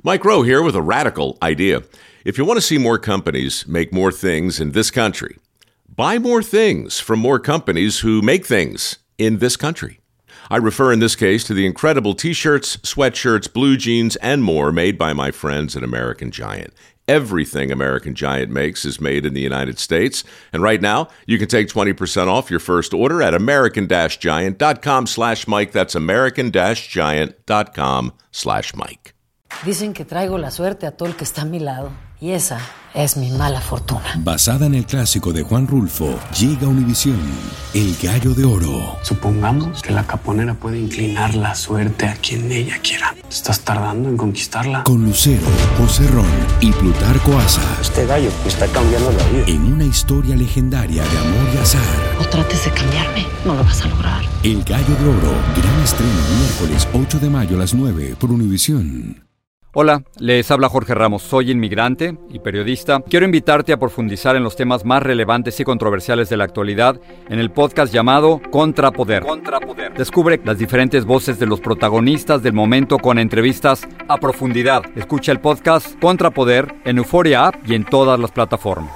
Mike Rowe here with a radical idea. If you want to see more companies make more things in this country, buy more things from more companies who make things in this country. I refer in this case to the incredible t-shirts, sweatshirts, blue jeans, and more made by my friends at American Giant. Everything American Giant makes is made in the United States. And right now, you can take 20% off your first order at american-giant.com/Mike. That's american-giant.com/Mike. Dicen que traigo la suerte a todo el que está a mi lado. Y esa es mi mala fortuna. Basada en el clásico de Juan Rulfo, llega Univisión, El Gallo de Oro. Supongamos que la caponera puede inclinar la suerte a quien ella quiera. ¿Estás tardando en conquistarla? Con Lucero, José Ron y Plutarco Asa. Este gallo está cambiando la vida. En una historia legendaria de amor y azar. No trates de cambiarme, no lo vas a lograr. El Gallo de Oro, gran estreno miércoles 8 de mayo a las 9 por Univisión. Hola, les habla Jorge Ramos, soy inmigrante y periodista. Quiero invitarte a profundizar en los temas más relevantes y controversiales de la actualidad en el podcast llamado Contrapoder. Descubre las diferentes voces de los protagonistas del momento con entrevistas a profundidad. Escucha el podcast Contrapoder en Euphoria App y en todas las plataformas.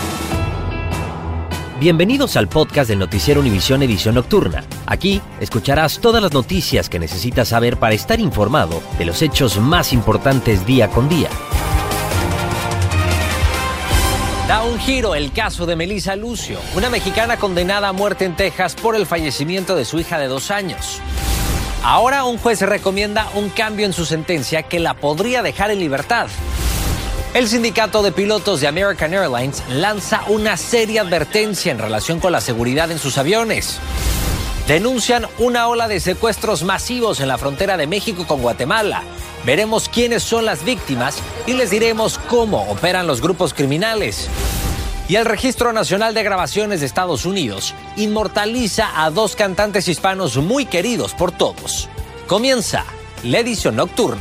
Bienvenidos al podcast del Noticiero Univisión Edición Nocturna. Aquí escucharás todas las noticias que necesitas saber para estar informado de los hechos más importantes día con día. Da un giro el caso de Melissa Lucio, una mexicana condenada a muerte en Texas por el fallecimiento de su hija de 2 años. Ahora un juez recomienda un cambio en su sentencia que la podría dejar en libertad. El sindicato de pilotos de American Airlines lanza una seria advertencia en relación con la seguridad en sus aviones. Denuncian una ola de secuestros masivos en la frontera de México con Guatemala. Veremos quiénes son las víctimas y les diremos cómo operan los grupos criminales. Y el Registro Nacional de Grabaciones de Estados Unidos inmortaliza a 2 cantantes hispanos muy queridos por todos. Comienza la edición nocturna.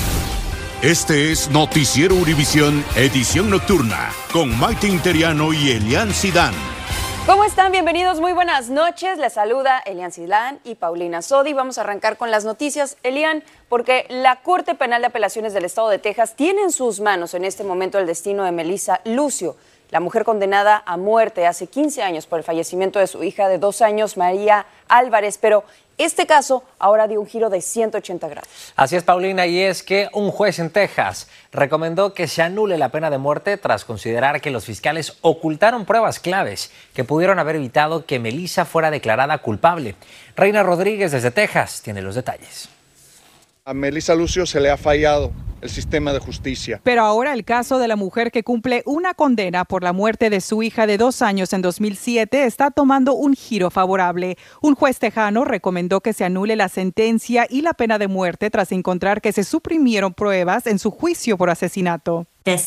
Este es Noticiero Univisión, edición nocturna, con Maite Interiano y Elian Sidán. ¿Cómo están? Bienvenidos, muy buenas noches. Les saluda Elian Sidán y Paulina Sodi. Vamos a arrancar con las noticias, Elian, porque la Corte Penal de Apelaciones del Estado de Texas tiene en sus manos en este momento el destino de Melissa Lucio, la mujer condenada a muerte hace 15 años por el fallecimiento de su hija de 2 años, María Álvarez, pero este caso ahora dio un giro de 180 grados. Así es, Paulina, y es que un juez en Texas recomendó que se anule la pena de muerte tras considerar que los fiscales ocultaron pruebas claves que pudieron haber evitado que Melissa fuera declarada culpable. Reina Rodríguez desde Texas tiene los detalles. A Melissa Lucio se le ha fallado el sistema de justicia. Pero ahora el caso de la mujer que cumple una condena por la muerte de su hija de 2 años en 2007 está tomando un giro favorable. Un juez tejano recomendó que se anule la sentencia y la pena de muerte tras encontrar que se suprimieron pruebas en su juicio por asesinato.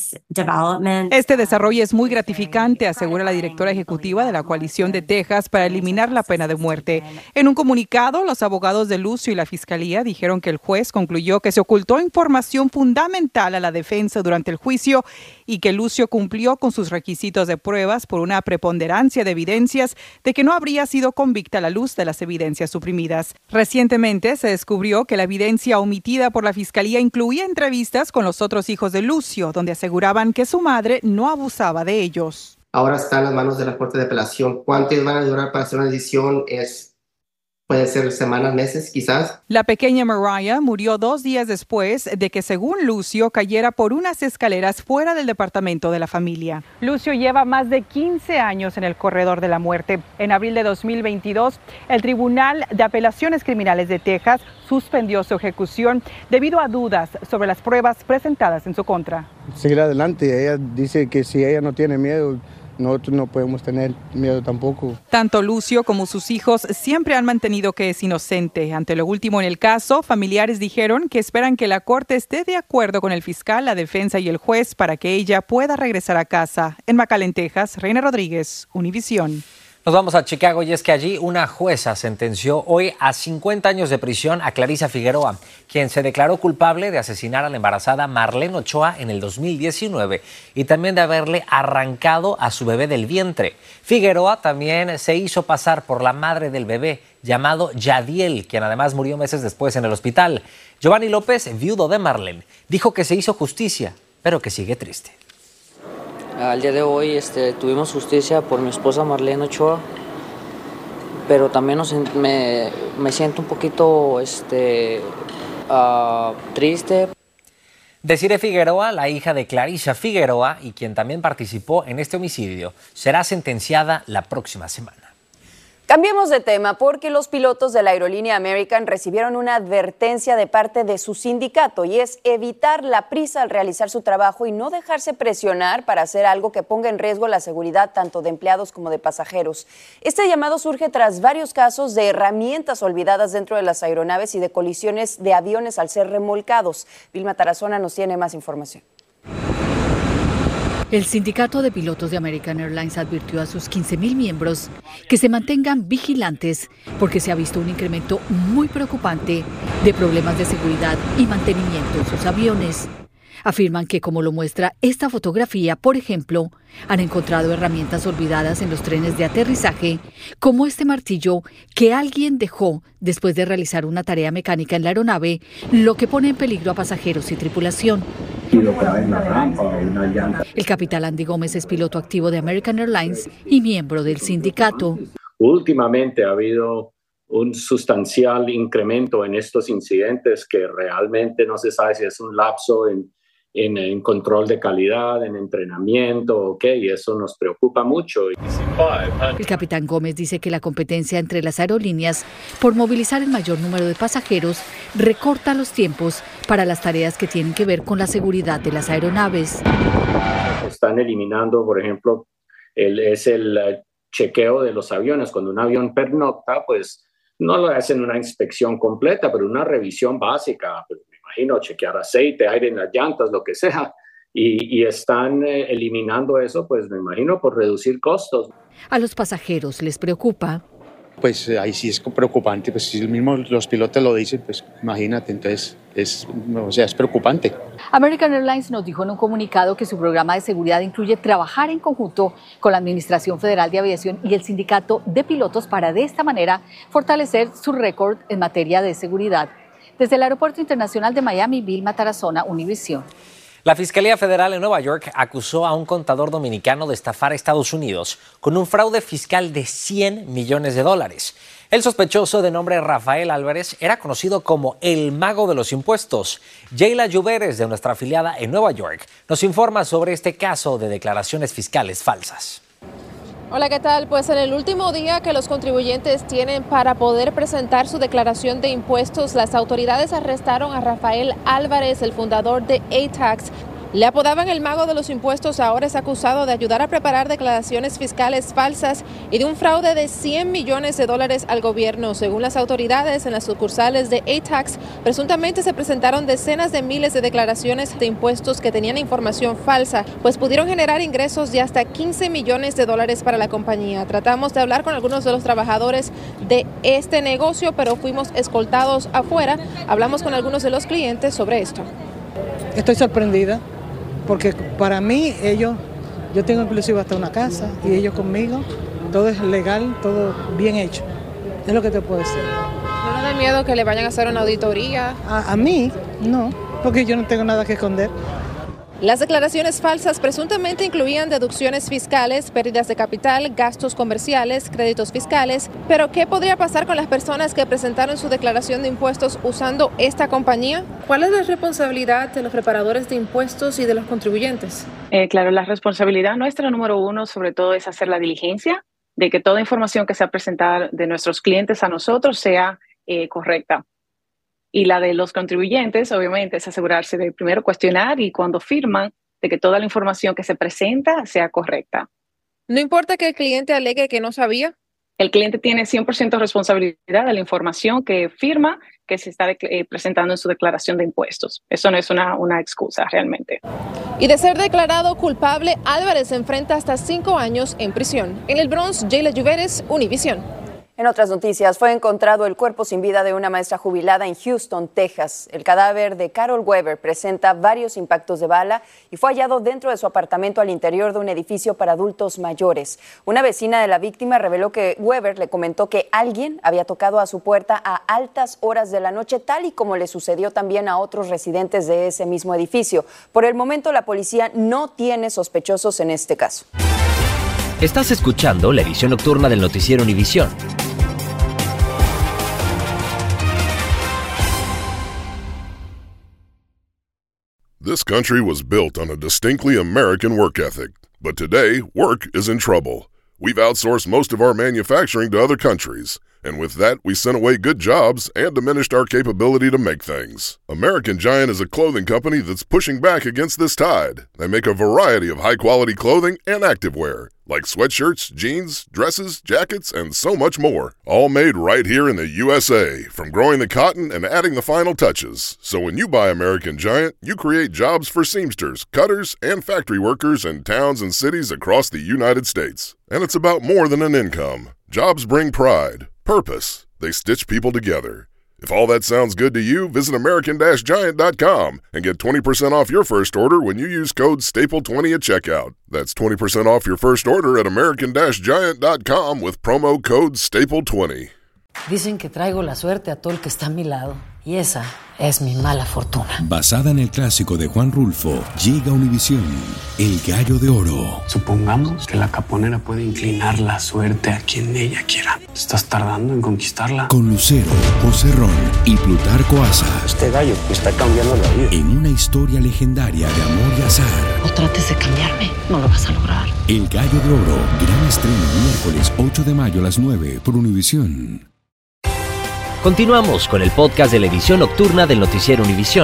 Este desarrollo es muy gratificante, asegura la directora ejecutiva de la Coalición de Texas para eliminar la pena de muerte. En un comunicado, los abogados de Lucio y la Fiscalía dijeron que el juez concluyó que se ocultó información fundamental a la defensa durante el juicio y que Lucio cumplió con sus requisitos de pruebas por una preponderancia de evidencias de que no habría sido convicta a la luz de las evidencias suprimidas. Recientemente se descubrió que la evidencia omitida por la Fiscalía incluía entrevistas con los otros hijos de Lucio, donde aseguraban que su madre no abusaba de ellos. Ahora está en las manos de la Corte de Apelación. ¿Cuántos van a durar para hacer una decisión? Puede ser semanas, meses, quizás. La pequeña Mariah murió 2 días después de que, según Lucio, cayera por unas escaleras fuera del departamento de la familia. Lucio lleva más de 15 años en el corredor de la muerte. En abril de 2022, el Tribunal de Apelaciones Criminales de Texas suspendió su ejecución debido a dudas sobre las pruebas presentadas en su contra. Seguir adelante. Ella dice que si ella no tiene miedo, nosotros no podemos tener miedo tampoco. Tanto Lucio como sus hijos siempre han mantenido que es inocente. Ante lo último en el caso, familiares dijeron que esperan que la corte esté de acuerdo con el fiscal, la defensa y el juez para que ella pueda regresar a casa. En McAllen, Texas, Reina Rodríguez, Univisión. Nos vamos a Chicago y es que allí una jueza sentenció hoy a 50 años de prisión a Clarissa Figueroa, quien se declaró culpable de asesinar a la embarazada Marlene Ochoa en el 2019 y también de haberle arrancado a su bebé del vientre. Figueroa también se hizo pasar por la madre del bebé, llamado Yadiel, quien además murió meses después en el hospital. Giovanni López, viudo de Marlene, dijo que se hizo justicia, pero que sigue triste. Al día de hoy tuvimos justicia por mi esposa Marlene Ochoa, pero también me siento un poquito triste. Desiree Figueroa, la hija de Clarissa Figueroa y quien también participó en este homicidio, será sentenciada la próxima semana. Cambiemos de tema porque los pilotos de la aerolínea American recibieron una advertencia de parte de su sindicato y es evitar la prisa al realizar su trabajo y no dejarse presionar para hacer algo que ponga en riesgo la seguridad tanto de empleados como de pasajeros. Este llamado surge tras varios casos de herramientas olvidadas dentro de las aeronaves y de colisiones de aviones al ser remolcados. Vilma Tarazona nos tiene más información. El sindicato de pilotos de American Airlines advirtió a sus 15,000 miembros que se mantengan vigilantes porque se ha visto un incremento muy preocupante de problemas de seguridad y mantenimiento en sus aviones. Afirman que, como lo muestra esta fotografía, por ejemplo, han encontrado herramientas olvidadas en los trenes de aterrizaje, como este martillo que alguien dejó después de realizar una tarea mecánica en la aeronave, lo que pone en peligro a pasajeros y tripulación. El capitán Andy Gómez es piloto activo de American Airlines y miembro del sindicato. Últimamente ha habido un sustancial incremento en estos incidentes que realmente no se sabe si es un lapso en control de calidad, en entrenamiento, y eso nos preocupa mucho. El capitán Gómez dice que la competencia entre las aerolíneas por movilizar el mayor número de pasajeros recorta los tiempos para las tareas que tienen que ver con la seguridad de las aeronaves. Están eliminando, por ejemplo, el chequeo de los aviones. Cuando un avión pernocta, pues no lo hacen una inspección completa, pero una revisión básica. Pues, me imagino chequear aceite, aire en las llantas, lo que sea. Y están eliminando eso, pues me imagino, por reducir costos. A los pasajeros les preocupa. Pues ahí sí es preocupante, pues si mismo los pilotos lo dicen, pues imagínate, entonces es preocupante. American Airlines nos dijo en un comunicado que su programa de seguridad incluye trabajar en conjunto con la Administración Federal de Aviación y el Sindicato de Pilotos para de esta manera fortalecer su récord en materia de seguridad. Desde el Aeropuerto Internacional de Miami, Vilma Tarazona, Univisión. La Fiscalía Federal en Nueva York acusó a un contador dominicano de estafar a Estados Unidos con un fraude fiscal de $100 millones. El sospechoso, de nombre Rafael Álvarez, era conocido como el mago de los impuestos. Jayla Lluveres, de nuestra afiliada en Nueva York, nos informa sobre este caso de declaraciones fiscales falsas. Hola, ¿qué tal? Pues en el último día que los contribuyentes tienen para poder presentar su declaración de impuestos, las autoridades arrestaron a Rafael Álvarez, el fundador de ATAX. Le apodaban el mago de los impuestos, ahora es acusado de ayudar a preparar declaraciones fiscales falsas y de un fraude de $100 millones al gobierno. Según las autoridades, en las sucursales de ATAX, presuntamente se presentaron decenas de miles de declaraciones de impuestos que tenían información falsa, pues pudieron generar ingresos de hasta $15 millones para la compañía. Tratamos de hablar con algunos de los trabajadores de este negocio, pero fuimos escoltados afuera. Hablamos con algunos de los clientes sobre esto. Estoy sorprendida. Porque para mí, yo tengo inclusive hasta una casa y ellos conmigo, todo es legal, todo bien hecho. Es lo que te puedo decir. ¿No le da miedo que le vayan a hacer una auditoría? A mí, no, porque yo no tengo nada que esconder. Las declaraciones falsas presuntamente incluían deducciones fiscales, pérdidas de capital, gastos comerciales, créditos fiscales. Pero, ¿qué podría pasar con las personas que presentaron su declaración de impuestos usando esta compañía? ¿Cuál es la responsabilidad de los preparadores de impuestos y de los contribuyentes? Claro, la responsabilidad nuestra, número uno, sobre todo, es hacer la diligencia de que toda información que sea presentada de nuestros clientes a nosotros sea correcta. Y la de los contribuyentes, obviamente, es asegurarse de primero cuestionar y cuando firman, de que toda la información que se presenta sea correcta. ¿No importa que el cliente alegue que no sabía? El cliente tiene 100% responsabilidad de la información que firma, que se está presentando en su declaración de impuestos. Eso no es una excusa realmente. Y de ser declarado culpable, Álvarez se enfrenta hasta 5 años en prisión. En el Bronx, Jayla Lluveres, Univisión. En otras noticias, fue encontrado el cuerpo sin vida de una maestra jubilada en Houston, Texas. El cadáver de Carol Weber presenta varios impactos de bala y fue hallado dentro de su apartamento al interior de un edificio para adultos mayores. Una vecina de la víctima reveló que Weber le comentó que alguien había tocado a su puerta a altas horas de la noche, tal y como le sucedió también a otros residentes de ese mismo edificio. Por el momento, la policía no tiene sospechosos en este caso. Estás escuchando la edición nocturna del noticiero Univisión. This country was built on a distinctly American work ethic, but today, work is in trouble. We've outsourced most of our manufacturing to other countries, and with that, we sent away good jobs and diminished our capability to make things. American Giant is a clothing company that's pushing back against this tide. They make a variety of high-quality clothing and activewear, like sweatshirts, jeans, dresses, jackets, and so much more. All made right here in the USA, from growing the cotton and adding the final touches. So when you buy American Giant, you create jobs for seamsters, cutters, and factory workers in towns and cities across the United States. And it's about more than an income. Jobs bring pride, purpose. They stitch people together. If all that sounds good to you, visit American-Giant.com and get 20% off your first order when you use code STAPLE20 at checkout. That's 20% off your first order at American-Giant.com with promo code STAPLE20. Dicen que traigo la suerte a todo el que está a mi lado. Y esa es mi mala fortuna. Basada en el clásico de Juan Rulfo, llega a Univisión, El Gallo de Oro. Supongamos que la caponera puede inclinar la suerte a quien ella quiera. ¿Estás tardando en conquistarla? Con Lucero, José Ron y Plutarco Asa. Este gallo me está cambiando la vida. En una historia legendaria de amor y azar. No trates de cambiarme, no lo vas a lograr. El Gallo de Oro, gran estreno miércoles 8 de mayo a las 9 por Univisión. Continuamos con el podcast de la edición nocturna del noticiero Univisión.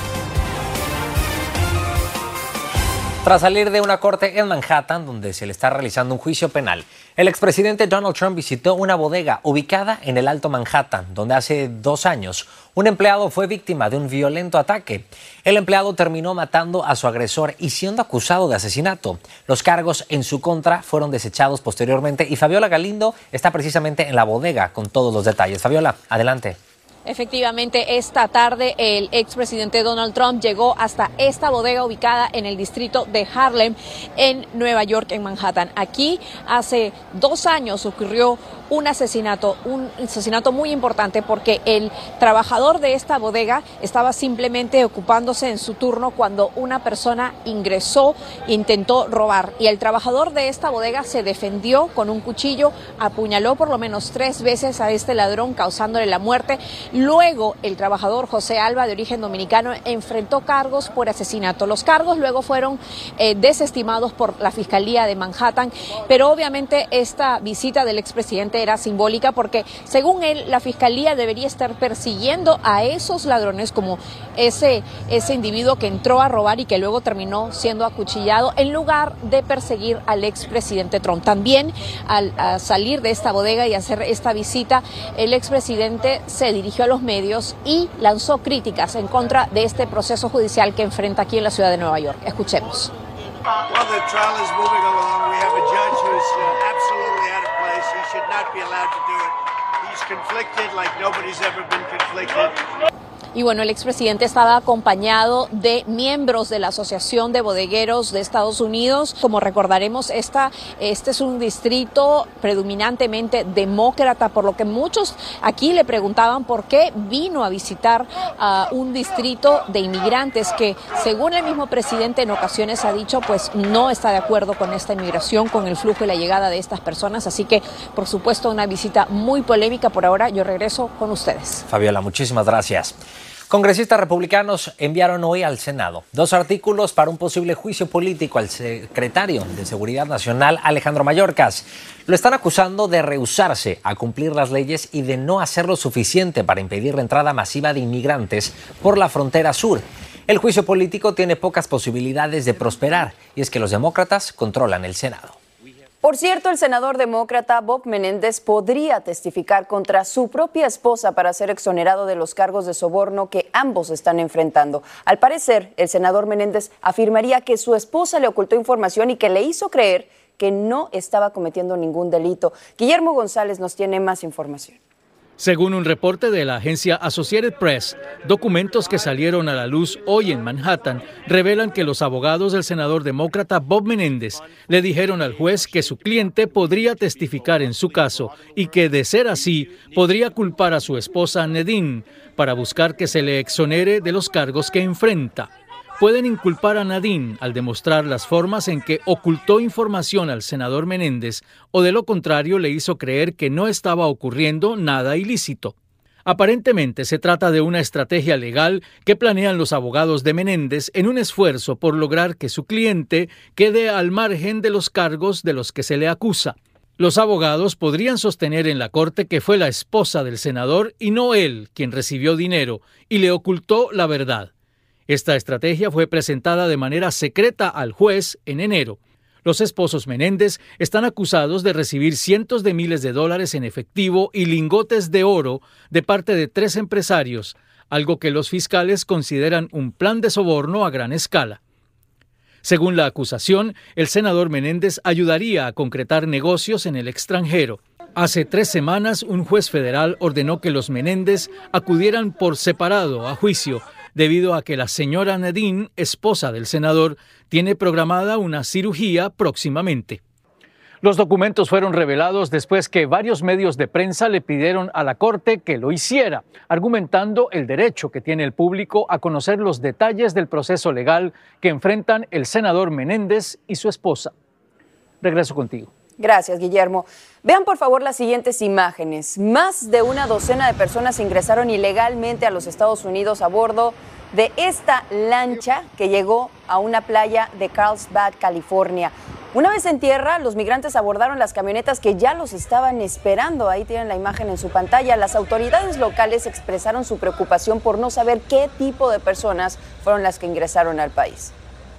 Tras salir de una corte en Manhattan, donde se le está realizando un juicio penal, el expresidente Donald Trump visitó una bodega ubicada en el Alto Manhattan, donde hace 2 años un empleado fue víctima de un violento ataque. El empleado terminó matando a su agresor y siendo acusado de asesinato. Los cargos en su contra fueron desechados posteriormente y Fabiola Galindo está precisamente en la bodega con todos los detalles. Fabiola, adelante. Efectivamente, esta tarde el expresidente Donald Trump llegó hasta esta bodega ubicada en el distrito de Harlem, en Nueva York, en Manhattan. Aquí, hace 2 años, ocurrió un asesinato muy importante porque el trabajador de esta bodega estaba simplemente ocupándose en su turno cuando una persona ingresó e intentó robar. Y el trabajador de esta bodega se defendió con un cuchillo, apuñaló por lo menos 3 veces a este ladrón, causándole la muerte. Luego, el trabajador José Alba, de origen dominicano, enfrentó cargos por asesinato. Los cargos luego fueron desestimados por la Fiscalía de Manhattan, pero obviamente esta visita del expresidente era simbólica porque, según él, la Fiscalía debería estar persiguiendo a esos ladrones como ese individuo que entró a robar y que luego terminó siendo acuchillado, en lugar de perseguir al expresidente Trump. También, al salir de esta bodega y hacer esta visita, el expresidente se dirigió a los medios y lanzó críticas en contra de este proceso judicial que enfrenta aquí en la ciudad de Nueva York. Escuchemos. Well, the trial is moving along. We have a judge who's absolutely out of place. He should not be allowed to do it. He's conflicted like nobody's ever been conflicted. Y bueno, el expresidente estaba acompañado de miembros de la Asociación de Bodegueros de Estados Unidos. Como recordaremos, este es un distrito predominantemente demócrata, por lo que muchos aquí le preguntaban por qué vino a visitar un distrito de inmigrantes que, según el mismo presidente en ocasiones ha dicho, pues no está de acuerdo con esta inmigración, con el flujo y la llegada de estas personas. Así que, por supuesto, una visita muy polémica. Por ahora, yo regreso con ustedes. Fabiola, muchísimas gracias. Congresistas republicanos enviaron hoy al Senado 2 artículos para un posible juicio político al secretario de Seguridad Nacional, Alejandro Mayorkas. Lo están acusando de rehusarse a cumplir las leyes y de no hacer lo suficiente para impedir la entrada masiva de inmigrantes por la frontera sur. El juicio político tiene pocas posibilidades de prosperar y es que los demócratas controlan el Senado. Por cierto, el senador demócrata Bob Menéndez podría testificar contra su propia esposa para ser exonerado de los cargos de soborno que ambos están enfrentando. Al parecer, el senador Menéndez afirmaría que su esposa le ocultó información y que le hizo creer que no estaba cometiendo ningún delito. Guillermo González nos tiene más información. Según un reporte de la agencia Associated Press, documentos que salieron a la luz hoy en Manhattan revelan que los abogados del senador demócrata Bob Menéndez le dijeron al juez que su cliente podría testificar en su caso y que, de ser así, podría culpar a su esposa Nadine para buscar que se le exonere de los cargos que enfrenta. Pueden inculpar a Nadine al demostrar las formas en que ocultó información al senador Menéndez o de lo contrario le hizo creer que no estaba ocurriendo nada ilícito. Aparentemente se trata de una estrategia legal que planean los abogados de Menéndez en un esfuerzo por lograr que su cliente quede al margen de los cargos de los que se le acusa. Los abogados podrían sostener en la corte que fue la esposa del senador y no él quien recibió dinero y le ocultó la verdad. Esta estrategia fue presentada de manera secreta al juez en enero. Los esposos Menéndez están acusados de recibir cientos de miles de dólares en efectivo y lingotes de oro de parte de 3 empresarios, algo que los fiscales consideran un plan de soborno a gran escala. Según la acusación, el senador Menéndez ayudaría a concretar negocios en el extranjero. Hace 3 semanas, un juez federal ordenó que los Menéndez acudieran por separado a juicio, debido a que la señora Nadine, esposa del senador, tiene programada una cirugía próximamente. Los documentos fueron revelados después que varios medios de prensa le pidieron a la corte que lo hiciera, argumentando el derecho que tiene el público a conocer los detalles del proceso legal que enfrentan el senador Menéndez y su esposa. Regreso contigo. Gracias, Guillermo. Vean por favor las siguientes imágenes. Más de una docena de personas ingresaron ilegalmente a los Estados Unidos a bordo de esta lancha que llegó a una playa de Carlsbad, California. Una vez en tierra, los migrantes abordaron las camionetas que ya los estaban esperando. Ahí tienen la imagen en su pantalla. Las autoridades locales expresaron su preocupación por no saber qué tipo de personas fueron las que ingresaron al país.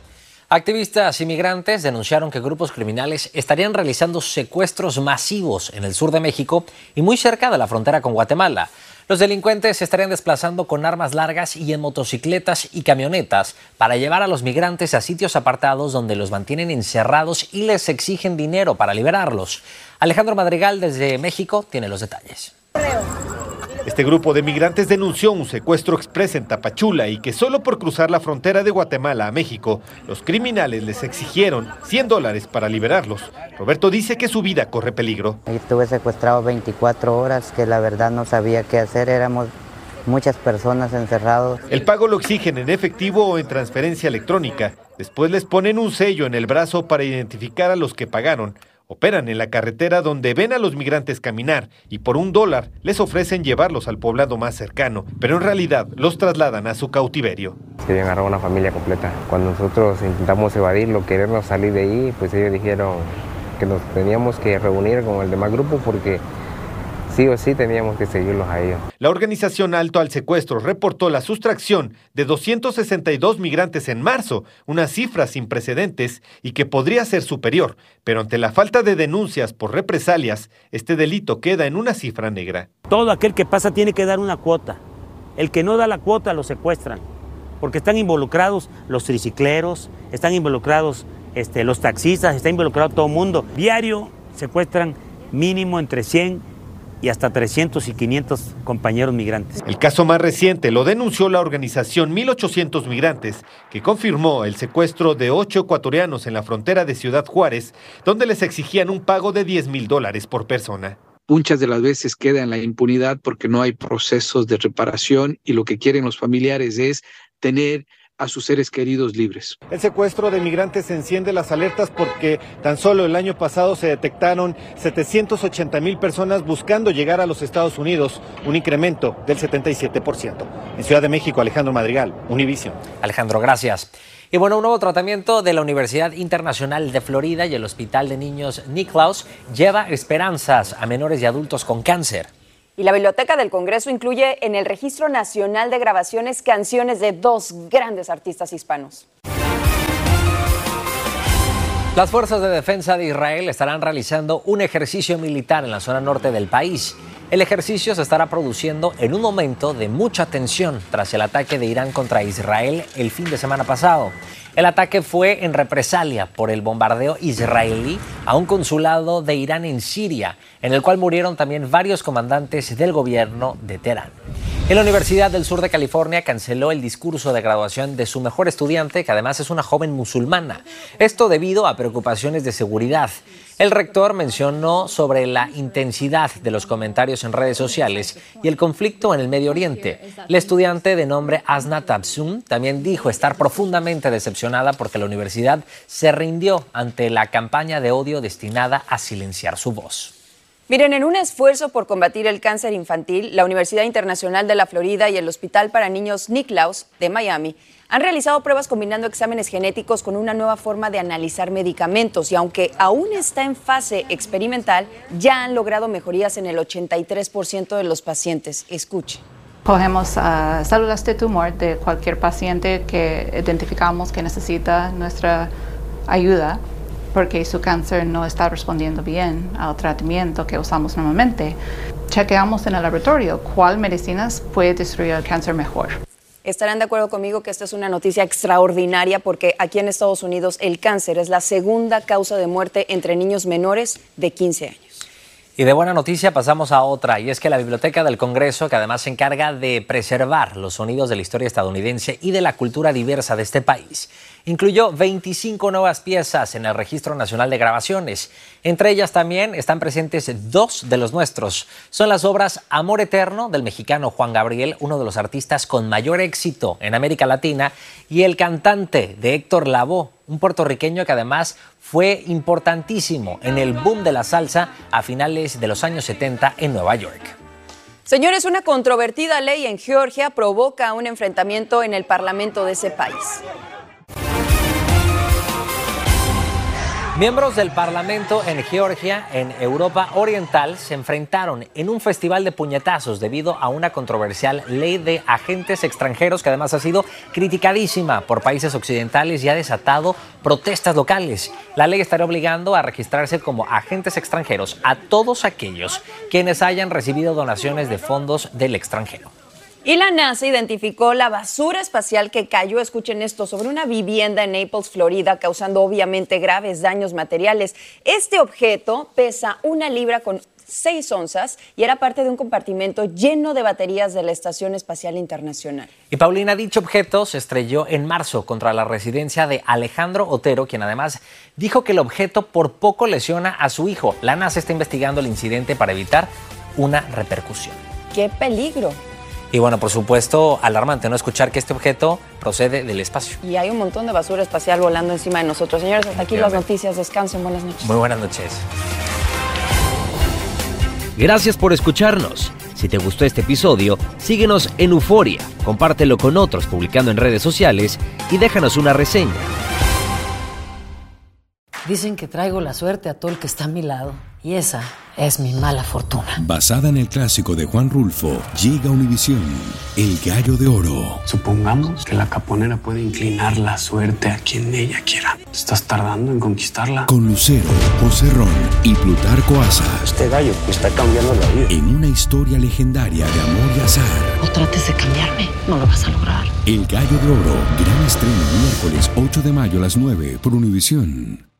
Activistas inmigrantes denunciaron que grupos criminales estarían realizando secuestros masivos en el sur de México y muy cerca de la frontera con Guatemala. Los delincuentes se estarían desplazando con armas largas y en motocicletas y camionetas para llevar a los migrantes a sitios apartados donde los mantienen encerrados y les exigen dinero para liberarlos. Alejandro Madrigal desde México tiene los detalles. Este grupo de migrantes denunció un secuestro exprés en Tapachula y que solo por cruzar la frontera de Guatemala a México, los criminales les exigieron $100 para liberarlos. Roberto dice que su vida corre peligro. Estuve secuestrado 24 horas, que la verdad no sabía qué hacer, éramos muchas personas encerrados. El pago lo exigen en efectivo o en transferencia electrónica. Después les ponen un sello en el brazo para identificar a los que pagaron. Operan en la carretera donde ven a los migrantes caminar y por $1 les ofrecen llevarlos al poblado más cercano, pero en realidad los trasladan a su cautiverio. Se agarró una familia completa. Cuando nosotros intentamos evadirlo, querernos salir de ahí, pues ellos dijeron que nos teníamos que reunir con el demás grupo porque sí o sí teníamos que seguirlos a ellos. La organización Alto al Secuestro reportó la sustracción de 262 migrantes en marzo, una cifra sin precedentes y que podría ser superior, pero ante la falta de denuncias por represalias, este delito queda en una cifra negra. Todo aquel que pasa tiene que dar una cuota. El que no da la cuota lo secuestran, porque están involucrados los tricicleros, están involucrados los taxistas, está involucrado todo el mundo. Diario secuestran mínimo entre 100 y hasta 300 y 500 compañeros migrantes. El caso más reciente lo denunció la organización 1800 Migrantes, que confirmó el secuestro de 8 ecuatorianos en la frontera de Ciudad Juárez, donde les exigían un pago de $10,000 por persona. Muchas de las veces queda en la impunidad porque no hay procesos de reparación y lo que quieren los familiares es tener a sus seres queridos libres. El secuestro de migrantes enciende las alertas porque tan solo el año pasado se detectaron 780,000 personas buscando llegar a los Estados Unidos, un incremento del 77%. En Ciudad de México, Alejandro Madrigal, Univision. Alejandro, gracias. Y bueno, un nuevo tratamiento de la Universidad Internacional de Florida y el Hospital de Niños Nicklaus lleva esperanzas a menores y adultos con cáncer. Y la Biblioteca del Congreso incluye en el Registro Nacional de Grabaciones canciones de 2 grandes artistas hispanos. Las fuerzas de defensa de Israel estarán realizando un ejercicio militar en la zona norte del país. El ejercicio se estará produciendo en un momento de mucha tensión tras el ataque de Irán contra Israel el fin de semana pasado. El ataque fue en represalia por el bombardeo israelí a un consulado de Irán en Siria, en el cual murieron también varios comandantes del gobierno de Teherán. En la Universidad del Sur de California canceló el discurso de graduación de su mejor estudiante, que además es una joven musulmana. Esto debido a preocupaciones de seguridad. El rector mencionó sobre la intensidad de los comentarios en redes sociales y el conflicto en el Medio Oriente. La estudiante de nombre Asna Tabsum también dijo estar profundamente decepcionada porque la universidad se rindió ante la campaña de odio destinada a silenciar su voz. Miren, en un esfuerzo por combatir el cáncer infantil, la Universidad Internacional de la Florida y el Hospital para Niños Nicklaus de Miami han realizado pruebas combinando exámenes genéticos con una nueva forma de analizar medicamentos y aunque aún está en fase experimental, ya han logrado mejorías en el 83% de los pacientes. Escuche. Cogemos células de tumor de cualquier paciente que identificamos que necesita nuestra ayuda porque su cáncer no está respondiendo bien al tratamiento que usamos normalmente. Chequeamos en el laboratorio cuál medicinas puede destruir el cáncer mejor. Estarán de acuerdo conmigo que esta es una noticia extraordinaria porque aquí en Estados Unidos el cáncer es la segunda causa de muerte entre niños menores de 15 años. Y de buena noticia pasamos a otra, y es que la Biblioteca del Congreso, que además se encarga de preservar los sonidos de la historia estadounidense y de la cultura diversa de este país, incluyó 25 nuevas piezas en el Registro Nacional de Grabaciones. Entre ellas también están presentes 2 de los nuestros. Son las obras Amor Eterno del mexicano Juan Gabriel, uno de los artistas con mayor éxito en América Latina, y El Cantante de Héctor Lavoe, un puertorriqueño que además fue importantísimo en el boom de la salsa a finales de los años 70 en Nueva York. Señores, una controvertida ley en Georgia provoca un enfrentamiento en el parlamento de ese país. Miembros del Parlamento en Georgia, en Europa Oriental, se enfrentaron en un festival de puñetazos debido a una controversial ley de agentes extranjeros que además ha sido criticadísima por países occidentales y ha desatado protestas locales. La ley estará obligando a registrarse como agentes extranjeros a todos aquellos quienes hayan recibido donaciones de fondos del extranjero. Y la NASA identificó la basura espacial que cayó, escuchen esto, sobre una vivienda en Naples, Florida, causando obviamente graves daños materiales. Este objeto pesa 1 libra con 6 onzas y era parte de un compartimento lleno de baterías de la Estación Espacial Internacional. Y Paulina, dicho objeto se estrelló en marzo contra la residencia de Alejandro Otero, quien además dijo que el objeto por poco lesiona a su hijo. La NASA está investigando el incidente para evitar una repercusión. ¡Qué peligro! Y bueno, por supuesto, alarmante no escuchar que este objeto procede del espacio. Y hay un montón de basura espacial volando encima de nosotros. Señores, hasta aquí las noticias. Descansen. Buenas noches. Muy buenas noches. Gracias por escucharnos. Si te gustó este episodio, síguenos en Euforia, compártelo con otros publicando en redes sociales y déjanos una reseña. Dicen que traigo la suerte a todo el que está a mi lado. Y esa es mi mala fortuna. Basada en el clásico de Juan Rulfo, llega Univisión, El Gallo de Oro. Supongamos que la caponera puede inclinar la suerte a quien ella quiera. ¿Estás tardando en conquistarla? Con Lucero, José Ron y Plutarco Asa. Este gallo me está cambiando la vida. En una historia legendaria de amor y azar. No trates de cambiarme, no lo vas a lograr. El Gallo de Oro, gran estreno miércoles 8 de mayo a las 9 por Univisión.